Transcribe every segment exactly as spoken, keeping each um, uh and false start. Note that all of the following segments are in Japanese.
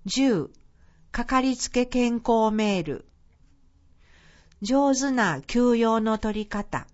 じゅう、かかりつけ健康メール。上手な休養の取り方。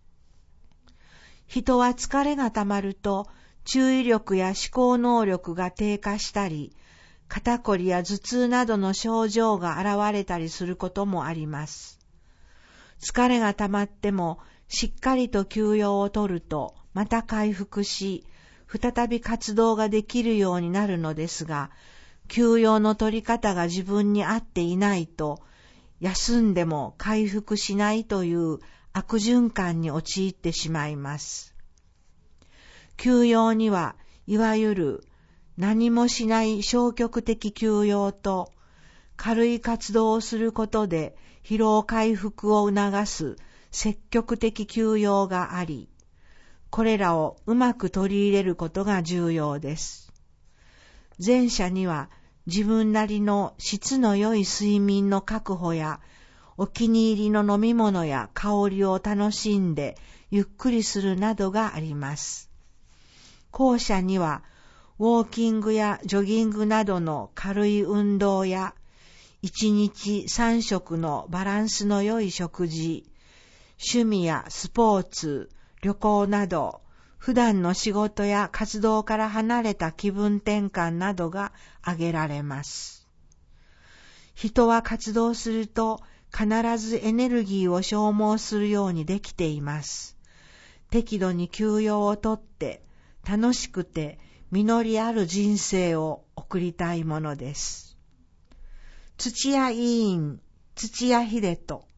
人は疲れがたまると注意力や思考能力が低下したり、肩こりや頭痛などの症状が現れたりすることもあります。疲れがたまってもしっかりと休養をとるとまた回復し、再び活動ができるようになるのですが、休養の取り方が自分に合っていないと、休んでも回復しないという悪循環に陥ってしまいます。休養には、いわゆる何もしない消極的休養と、軽い活動をすることで疲労回復を促す積極的休養があり、これらをうまく取り入れることが重要です。前者には自分なりの質の良い睡眠の確保や、お気に入りの飲み物や香りを楽しんでゆっくりするなどがあります。後者にはウォーキングやジョギングなどの軽い運動や、一日三食のバランスの良い食事、趣味やスポーツ、旅行など、普段の仕事や活動から離れた気分転換などが挙げられます。人は活動すると必ずエネルギーを消耗するようにできています。適度に休養をとって楽しくて実りある人生を送りたいものです。土屋委員、土屋秀人。